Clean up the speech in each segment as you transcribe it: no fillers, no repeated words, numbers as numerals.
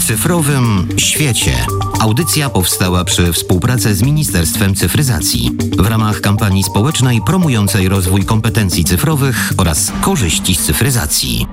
cyfrowym świecie. Audycja powstała przy współpracy z Ministerstwem Cyfryzacji w ramach kampanii społecznej promującej rozwój kompetencji cyfrowych oraz korzyści z cyfryzacji.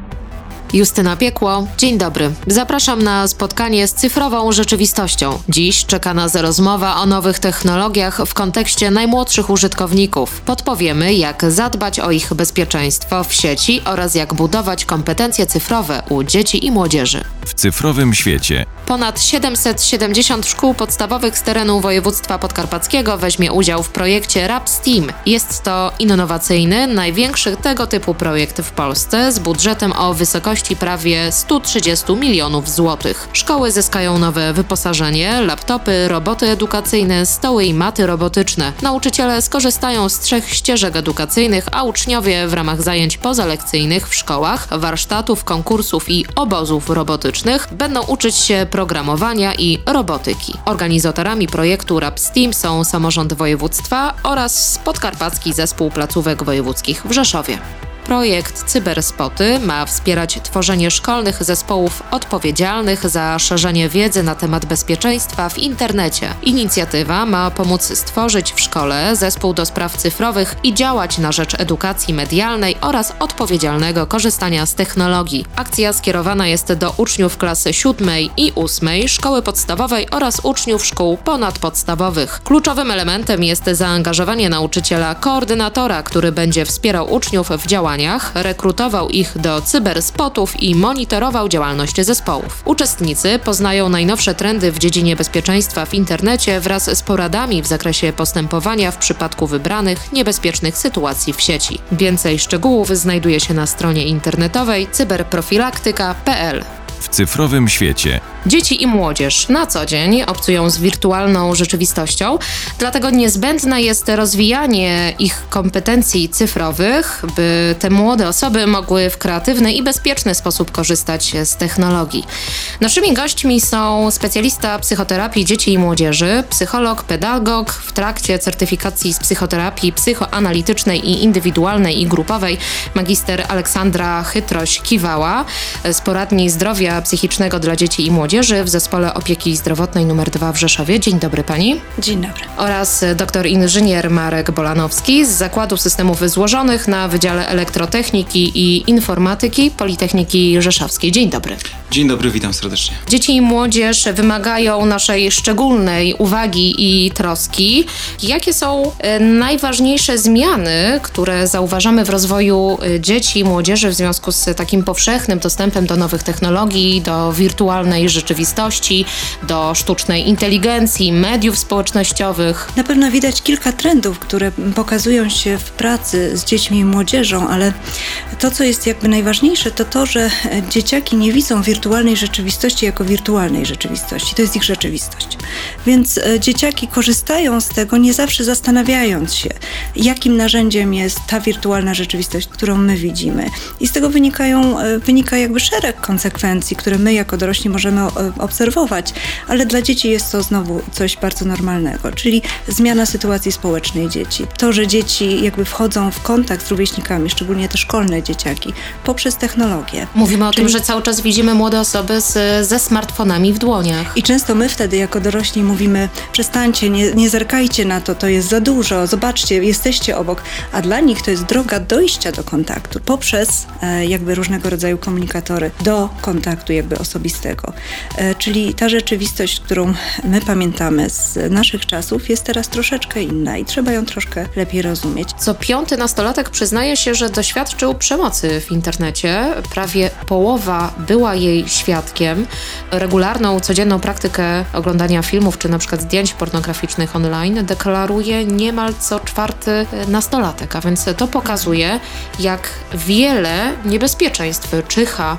Justyna Piekło, dzień dobry. Zapraszam na spotkanie z cyfrową rzeczywistością. Dziś czeka nas rozmowa o nowych technologiach w kontekście najmłodszych użytkowników. Podpowiemy, jak zadbać o ich bezpieczeństwo w sieci oraz jak budować kompetencje cyfrowe u dzieci i młodzieży. W cyfrowym świecie. Ponad 770 szkół podstawowych z terenu województwa podkarpackiego weźmie udział w projekcie RAP-STEAM. Jest to innowacyjny, największy tego typu projekt w Polsce z budżetem o wysokości prawie 130 milionów złotych. Szkoły zyskają nowe wyposażenie, laptopy, roboty edukacyjne, stoły i maty robotyczne. Nauczyciele skorzystają z 3 ścieżek edukacyjnych, a uczniowie w ramach zajęć pozalekcyjnych w szkołach, warsztatów, konkursów i obozów robotycznych będą uczyć się programowania i robotyki. Organizatorami projektu RAP-STEAM są samorząd województwa oraz Podkarpacki Zespół Placówek Wojewódzkich w Rzeszowie. Projekt Cyberspoty ma wspierać tworzenie szkolnych zespołów odpowiedzialnych za szerzenie wiedzy na temat bezpieczeństwa w internecie. Inicjatywa ma pomóc stworzyć w szkole zespół do spraw cyfrowych i działać na rzecz edukacji medialnej oraz odpowiedzialnego korzystania z technologii. Akcja skierowana jest do uczniów klasy 7 i 8 szkoły podstawowej oraz uczniów szkół ponadpodstawowych. Kluczowym elementem jest zaangażowanie nauczyciela koordynatora, który będzie wspierał uczniów w działaniach, rekrutował ich do cyberspotów i monitorował działalność zespołów. Uczestnicy poznają najnowsze trendy w dziedzinie bezpieczeństwa w internecie wraz z poradami w zakresie postępowania w przypadku wybranych niebezpiecznych sytuacji w sieci. Więcej szczegółów znajduje się na stronie internetowej cyberprofilaktyka.pl. W cyfrowym świecie. Dzieci i młodzież na co dzień obcują z wirtualną rzeczywistością, dlatego niezbędne jest rozwijanie ich kompetencji cyfrowych, by te młode osoby mogły w kreatywny i bezpieczny sposób korzystać z technologii. Naszymi gośćmi są specjalista psychoterapii dzieci i młodzieży, psycholog, pedagog w trakcie certyfikacji z psychoterapii psychoanalitycznej i indywidualnej i grupowej, magister Aleksandra Chytroś-Kiwała z poradni zdrowia psychicznego dla dzieci i młodzieży w Zespole Opieki Zdrowotnej nr 2 w Rzeszowie. Dzień dobry pani. Dzień dobry. Oraz dr inżynier Marek Bolanowski z Zakładu Systemów Złożonych na Wydziale Elektrotechniki i Informatyki Politechniki Rzeszowskiej. Dzień dobry. Dzień dobry, witam serdecznie. Dzieci i młodzież wymagają naszej szczególnej uwagi i troski. Jakie są najważniejsze zmiany, które zauważamy w rozwoju dzieci i młodzieży w związku z takim powszechnym dostępem do nowych technologii, do wirtualnej rzeczywistości, do sztucznej inteligencji, mediów społecznościowych? Na pewno widać kilka trendów, które pokazują się w pracy z dziećmi i młodzieżą, ale to, co jest jakby najważniejsze, to to, że dzieciaki nie widzą wirtualnej rzeczywistości jako wirtualnej rzeczywistości. To jest ich rzeczywistość. Więc dzieciaki korzystają z tego, nie zawsze zastanawiając się, jakim narzędziem jest ta wirtualna rzeczywistość, którą my widzimy. I z tego wynika jakby szereg konsekwencji, które my jako dorośli możemy obserwować, ale dla dzieci jest to znowu coś bardzo normalnego, czyli zmiana sytuacji społecznej dzieci. To, że dzieci jakby wchodzą w kontakt z rówieśnikami, szczególnie te szkolne dzieciaki, poprzez technologię. Mówimy o tym, że cały czas widzimy młode osoby ze smartfonami w dłoniach. I często my wtedy jako dorośli mówimy, przestańcie, nie zerkajcie na to jest za dużo, zobaczcie, jesteście obok, a dla nich to jest droga dojścia do kontaktu poprzez jakby różnego rodzaju komunikatory do kontaktu jakby osobistego. Czyli ta rzeczywistość, którą my pamiętamy z naszych czasów, jest teraz troszeczkę inna i trzeba ją troszkę lepiej rozumieć. Co 5. nastolatek przyznaje się, że doświadczył przemocy w internecie. Prawie połowa była jej świadkiem. Regularną, codzienną praktykę oglądania filmów czy na przykład zdjęć pornograficznych online deklaruje niemal co 4. nastolatek, a więc to pokazuje, jak wiele niebezpieczeństw czyha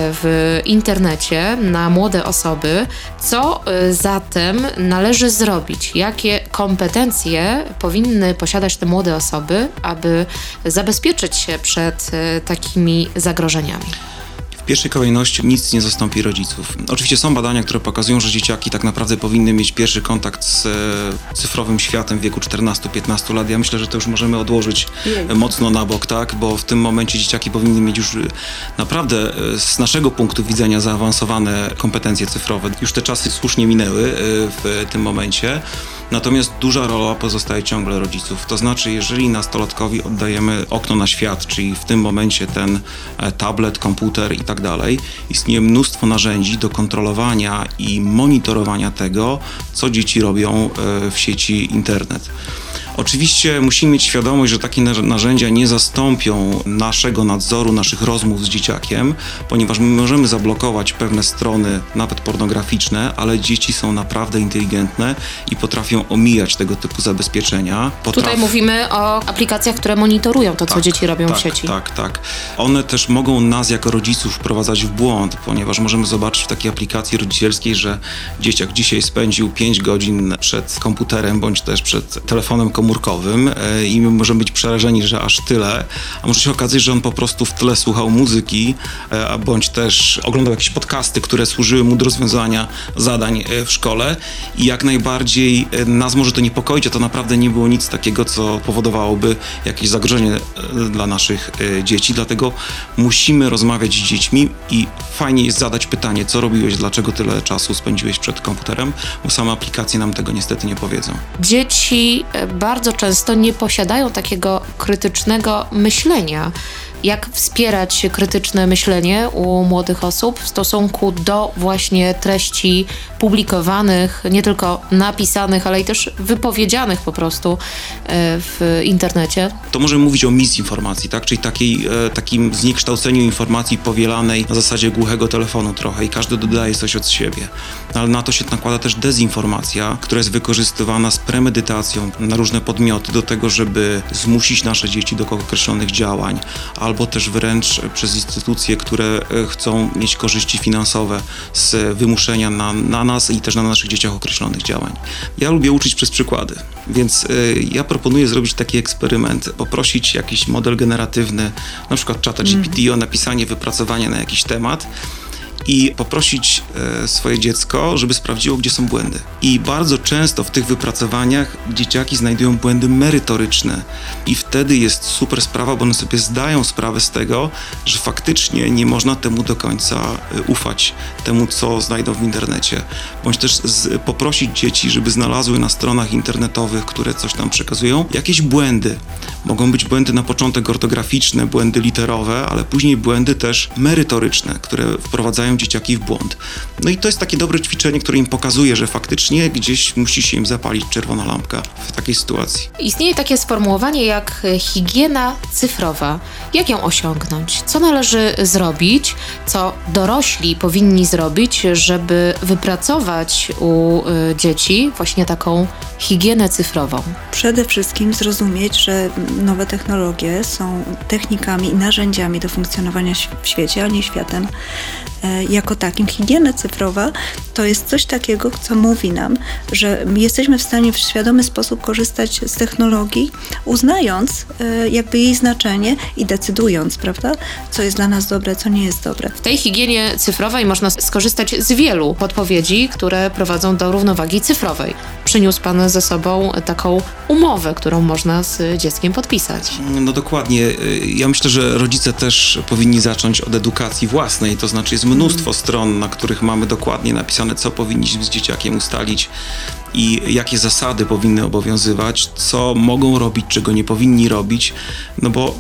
w internecie na młode osoby. Co zatem należy zrobić? Jakie kompetencje powinny posiadać te młode osoby, aby zabezpieczyć się przed takimi zagrożeniami? W pierwszej kolejności nic nie zastąpi rodziców. Oczywiście są badania, które pokazują, że dzieciaki tak naprawdę powinny mieć pierwszy kontakt z cyfrowym światem w wieku 14-15 lat. Ja myślę, że to już możemy odłożyć mocno na bok, tak? Bo w tym momencie dzieciaki powinny mieć już naprawdę z naszego punktu widzenia zaawansowane kompetencje cyfrowe. Już te czasy słusznie minęły w tym momencie. Natomiast duża rola pozostaje ciągle rodziców. To znaczy, jeżeli nastolatkowi oddajemy okno na świat, czyli w tym momencie ten tablet, komputer i tak dalej, istnieje mnóstwo narzędzi do kontrolowania i monitorowania tego, co dzieci robią w sieci internet. Oczywiście musimy mieć świadomość, że takie narzędzia nie zastąpią naszego nadzoru, naszych rozmów z dzieciakiem, ponieważ my możemy zablokować pewne strony, nawet pornograficzne, ale dzieci są naprawdę inteligentne i potrafią omijać tego typu zabezpieczenia. Tutaj mówimy o aplikacjach, które monitorują to, co dzieci robią w sieci. Tak. One też mogą nas jako rodziców wprowadzać w błąd, ponieważ możemy zobaczyć w takiej aplikacji rodzicielskiej, że dzieciak dzisiaj spędził 5 godzin przed komputerem bądź też przed telefonem komórkowym i my możemy być przerażeni, że aż tyle, a może się okazać, że on po prostu w tle słuchał muzyki, bądź też oglądał jakieś podcasty, które służyły mu do rozwiązania zadań w szkole i jak najbardziej nas może to niepokoić, a to naprawdę nie było nic takiego, co powodowałoby jakieś zagrożenie dla naszych dzieci, dlatego musimy rozmawiać z dziećmi i fajnie jest zadać pytanie, co robiłeś, dlaczego tyle czasu spędziłeś przed komputerem, bo same aplikacje nam tego niestety nie powiedzą. Dzieci bardzo często nie posiadają takiego krytycznego myślenia. Jak wspierać krytyczne myślenie u młodych osób w stosunku do właśnie treści publikowanych, nie tylko napisanych, ale i też wypowiedzianych po prostu w internecie? To możemy mówić o misinformacji, tak? Czyli takim zniekształceniu informacji powielanej na zasadzie głuchego telefonu trochę i każdy dodaje coś od siebie. Ale na to się nakłada też dezinformacja, która jest wykorzystywana z premedytacją na różne podmioty do tego, żeby zmusić nasze dzieci do określonych działań, albo też wręcz przez instytucje, które chcą mieć korzyści finansowe z wymuszenia na nas i też na naszych dzieciach określonych działań. Ja lubię uczyć przez przykłady, więc ja proponuję zrobić taki eksperyment, poprosić jakiś model generatywny, na przykład czata GPT o napisanie wypracowania na jakiś temat i poprosić swoje dziecko, żeby sprawdziło, gdzie są błędy. I bardzo często w tych wypracowaniach dzieciaki znajdują błędy merytoryczne i wtedy jest super sprawa, bo one sobie zdają sprawę z tego, że faktycznie nie można temu do końca ufać, temu, co znajdą w internecie. Bądź też poprosić dzieci, żeby znalazły na stronach internetowych, które coś tam przekazują, jakieś błędy. Mogą być błędy na początek ortograficzne, błędy literowe, ale później błędy też merytoryczne, które wprowadzają dzieciaki w błąd. No i to jest takie dobre ćwiczenie, które im pokazuje, że faktycznie gdzieś musi się im zapalić czerwona lampka w takiej sytuacji. Istnieje takie sformułowanie jak higiena cyfrowa. Jak ją osiągnąć? Co należy zrobić? Co dorośli powinni zrobić, żeby wypracować u dzieci właśnie taką higienę cyfrową? Przede wszystkim zrozumieć, że nowe technologie są technikami i narzędziami do funkcjonowania w świecie, a nie światem jako takim. Higiena cyfrowa to jest coś takiego, co mówi nam, że jesteśmy w stanie w świadomy sposób korzystać z technologii, uznając jakby jej znaczenie i decydując, prawda, co jest dla nas dobre, co nie jest dobre. W tej higienie cyfrowej można skorzystać z wielu podpowiedzi, które prowadzą do równowagi cyfrowej. Przyniósł Pan ze sobą taką umowę, którą można z dzieckiem podpisać. No dokładnie. Ja myślę, że rodzice też powinni zacząć od edukacji własnej, to znaczy jest mnóstwo stron, na których mamy dokładnie napisane, co powinniśmy z dzieciakiem ustalić i jakie zasady powinny obowiązywać, co mogą robić, czego nie powinni robić, no bo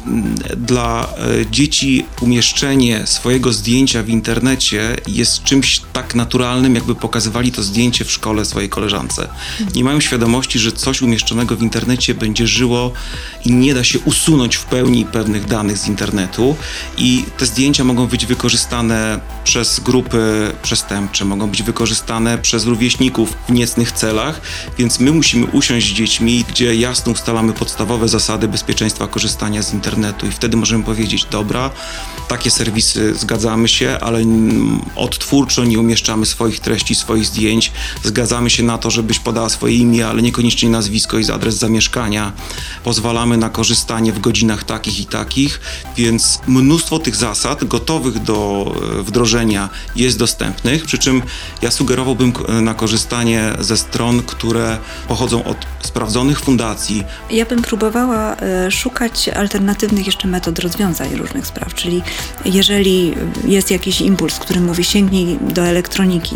dla dzieci umieszczenie swojego zdjęcia w internecie jest czymś tak naturalnym, jakby pokazywali to zdjęcie w szkole swojej koleżance. Nie mają świadomości, że coś umieszczonego w internecie będzie żyło i nie da się usunąć w pełni pewnych danych z internetu i te zdjęcia mogą być wykorzystane przez grupy przestępcze, mogą być wykorzystane wykorzystane przez rówieśników w niecnych celach, więc my musimy usiąść z dziećmi, gdzie jasno ustalamy podstawowe zasady bezpieczeństwa korzystania z internetu i wtedy możemy powiedzieć, dobra, takie serwisy zgadzamy się, ale odtwórczo nie umieszczamy swoich treści, swoich zdjęć, zgadzamy się na to, żebyś podała swoje imię, ale niekoniecznie nazwisko i adres zamieszkania, pozwalamy na korzystanie w godzinach takich i takich, więc mnóstwo tych zasad gotowych do wdrożenia jest dostępnych, przy czym ja sugerowałbym na korzystanie ze stron, które pochodzą od sprawdzonych fundacji. Ja bym próbowała szukać alternatywnych jeszcze metod rozwiązań różnych spraw, czyli jeżeli jest jakiś impuls, który mówi sięgnij do elektroniki,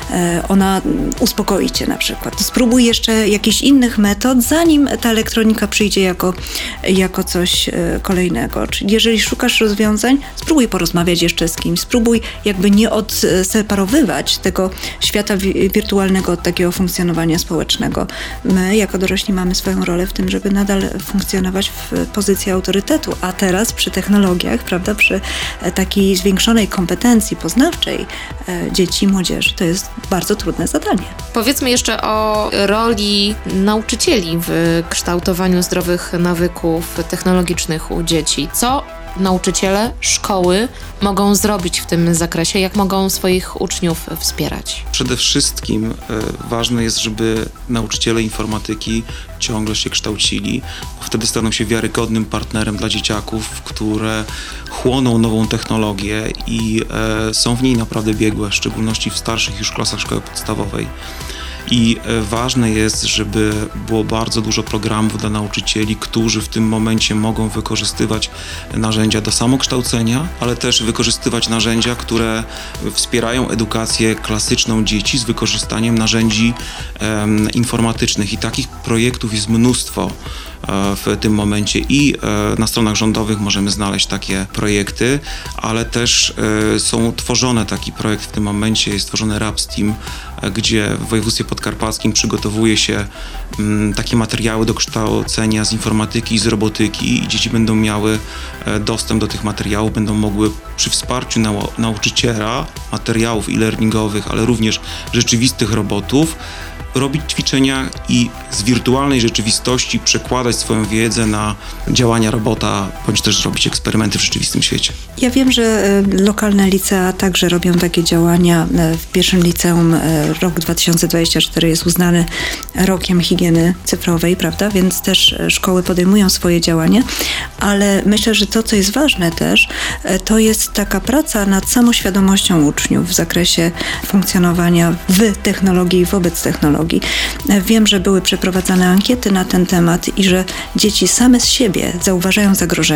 ona uspokoi cię na przykład, to spróbuj jeszcze jakichś innych metod, zanim ta elektronika przyjdzie jako coś kolejnego. Czyli jeżeli szukasz rozwiązań, spróbuj porozmawiać jeszcze z kimś, spróbuj jakby nie odseparowywać tego świata wirtualnego od takiego funkcjonowania społecznego. My jako dorośli mamy swoją rolę w tym, żeby nadal funkcjonować w pozycji autorytetu, a teraz przy technologiach, prawda, przy takiej zwiększonej kompetencji poznawczej dzieci i młodzieży, to jest bardzo trudne zadanie. Powiedzmy jeszcze o roli nauczycieli w kształtowaniu zdrowych nawyków technologicznych u dzieci. Co nauczyciele, szkoły mogą zrobić w tym zakresie? Jak mogą swoich uczniów wspierać? Przede wszystkim ważne jest, żeby nauczyciele informatyki ciągle się kształcili, bo wtedy staną się wiarygodnym partnerem dla dzieciaków, które chłoną nową technologię i są w niej naprawdę biegłe, w szczególności w starszych już klasach szkoły podstawowej. I ważne jest, żeby było bardzo dużo programów dla nauczycieli, którzy w tym momencie mogą wykorzystywać narzędzia do samokształcenia, ale też wykorzystywać narzędzia, które wspierają edukację klasyczną dzieci z wykorzystaniem narzędzi informatycznych. I takich projektów jest mnóstwo w tym momencie i na stronach rządowych możemy znaleźć takie projekty, ale też są tworzone, taki projekt w tym momencie jest tworzony RapsTeam, gdzie w województwie podkarpackim przygotowuje się takie materiały do kształcenia z informatyki i z robotyki i dzieci będą miały dostęp do tych materiałów, będą mogły przy wsparciu nauczyciela materiałów e-learningowych, ale również rzeczywistych robotów robić ćwiczenia i z wirtualnej rzeczywistości przekładać swoją wiedzę na działania robota, bądź też robić eksperymenty w rzeczywistym świecie. Ja wiem, że lokalne licea także robią takie działania. W pierwszym liceum rok 2024 jest uznany rokiem higieny cyfrowej, prawda? Więc też szkoły podejmują swoje działania, ale myślę, że to, co jest ważne też, to jest taka praca nad samoświadomością uczniów w zakresie funkcjonowania w technologii i wobec technologii. Wiem, że były przeprowadzane ankiety na ten temat i że dzieci same z siebie zauważają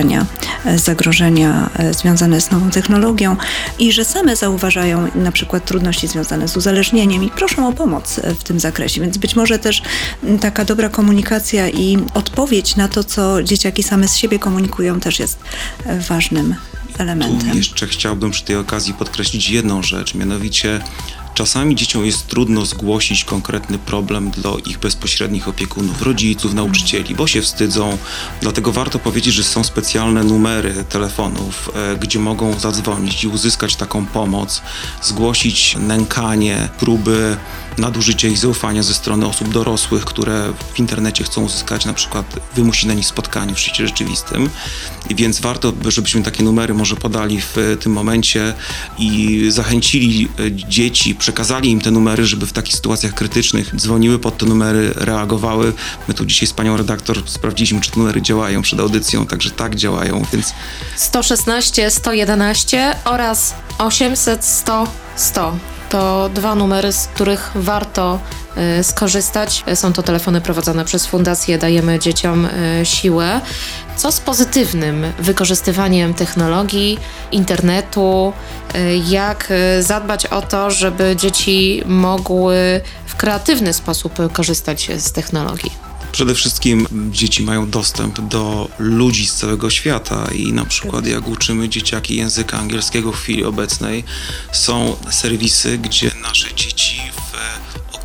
zagrożenia związane z nową technologią i że same zauważają na przykład trudności związane z uzależnieniem i proszą o pomoc w tym zakresie. Więc być może też taka dobra komunikacja i odpowiedź na to, co dzieciaki same z siebie komunikują, też jest ważnym elementem. Tu jeszcze chciałbym przy tej okazji podkreślić jedną rzecz, mianowicie czasami dzieciom jest trudno zgłosić konkretny problem do ich bezpośrednich opiekunów, rodziców, nauczycieli, bo się wstydzą. Dlatego warto powiedzieć, że są specjalne numery telefonów, gdzie mogą zadzwonić i uzyskać taką pomoc, zgłosić nękanie, próby nadużycia ich zaufania ze strony osób dorosłych, które w internecie chcą uzyskać na przykład wymusić na nich spotkanie w życiu rzeczywistym. I więc warto, żebyśmy takie numery może podali w tym momencie i zachęcili dzieci, przekazali im te numery, żeby w takich sytuacjach krytycznych dzwoniły pod te numery, reagowały. My tu dzisiaj z panią redaktor sprawdziliśmy, czy te numery działają przed audycją, także tak działają, więc 116 111 oraz 800 100 100. To dwa numery, z których warto skorzystać. Są to telefony prowadzone przez Fundację Dajemy Dzieciom Siłę. Co z pozytywnym wykorzystywaniem technologii, internetu? Jak zadbać o to, żeby dzieci mogły w kreatywny sposób korzystać z technologii? przede wszystkim dzieci mają dostęp do ludzi z całego świata i na przykład jak uczymy dzieciaki języka angielskiego w chwili obecnej, są serwisy, gdzie nasze dzieci w określonych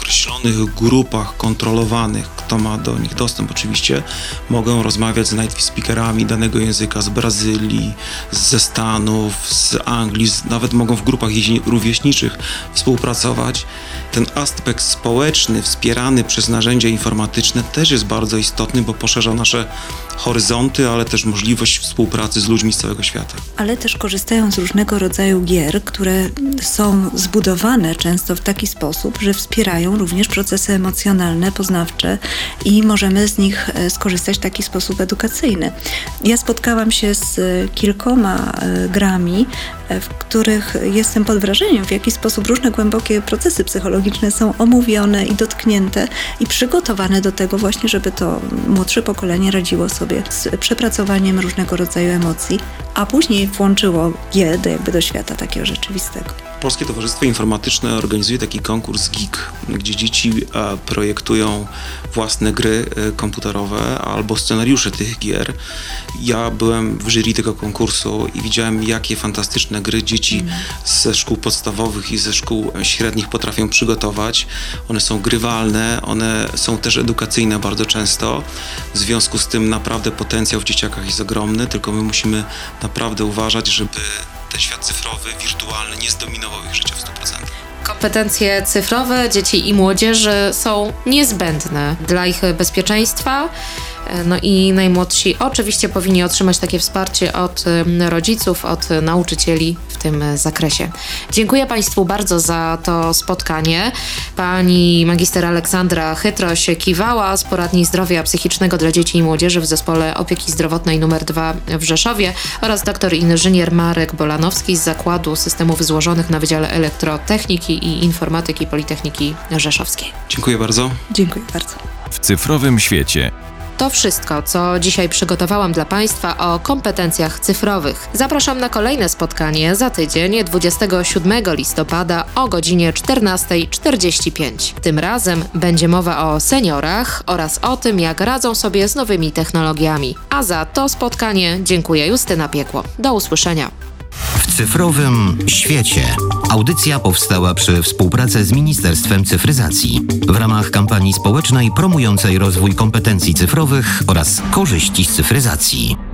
określonych grupach kontrolowanych, kto ma do nich dostęp oczywiście, mogą rozmawiać z native speakerami danego języka z Brazylii, ze Stanów, z Anglii, nawet mogą w grupach rówieśniczych współpracować. Ten aspekt społeczny wspierany przez narzędzia informatyczne też jest bardzo istotny, bo poszerza nasze horyzonty, ale też możliwość współpracy z ludźmi z całego świata. Ale też korzystają z różnego rodzaju gier, które są zbudowane często w taki sposób, że wspierają również procesy emocjonalne, poznawcze i możemy z nich skorzystać w taki sposób edukacyjny. Ja spotkałam się z kilkoma grami, w których jestem pod wrażeniem, w jaki sposób różne głębokie procesy psychologiczne są omówione i dotknięte i przygotowane do tego właśnie, żeby to młodsze pokolenie radziło sobie z przepracowaniem różnego rodzaju emocji, a później włączyło je do świata takiego rzeczywistego. Polskie Towarzystwo Informatyczne organizuje taki konkurs GIG, gdzie dzieci projektują własne gry komputerowe albo scenariusze tych gier. Ja byłem w jury tego konkursu i widziałem, jakie fantastyczne gry dzieci ze szkół podstawowych i ze szkół średnich potrafią przygotować. One są grywalne, one są też edukacyjne bardzo często. W związku z tym naprawdę potencjał w dzieciakach jest ogromny, tylko my musimy naprawdę uważać, żeby ten świat cyfrowy, wirtualny nie zdominował ich życia w 100%. Kompetencje cyfrowe dzieci i młodzieży są niezbędne dla ich bezpieczeństwa. No i najmłodsi oczywiście powinni otrzymać takie wsparcie od rodziców, od nauczycieli w tym zakresie. Dziękuję Państwu bardzo za to spotkanie. Pani magister Aleksandra Chytroś-Kiwała z Poradni Zdrowia Psychicznego dla Dzieci i Młodzieży w Zespole Opieki Zdrowotnej nr 2 w Rzeszowie oraz doktor inżynier Marek Bolanowski z Zakładu Systemów Złożonych na Wydziale Elektrotechniki i Informatyki Politechniki Rzeszowskiej. Dziękuję bardzo. Dziękuję bardzo. W cyfrowym świecie. To wszystko, co dzisiaj przygotowałam dla Państwa o kompetencjach cyfrowych. Zapraszam na kolejne spotkanie za tydzień, 27 listopada o godzinie 14:45. Tym razem będzie mowa o seniorach oraz o tym, jak radzą sobie z nowymi technologiami. A za to spotkanie dziękuję Justyna Piekło. Do usłyszenia. W cyfrowym świecie. Audycja powstała przy współpracy z Ministerstwem Cyfryzacji w ramach kampanii społecznej promującej rozwój kompetencji cyfrowych oraz korzyści z cyfryzacji.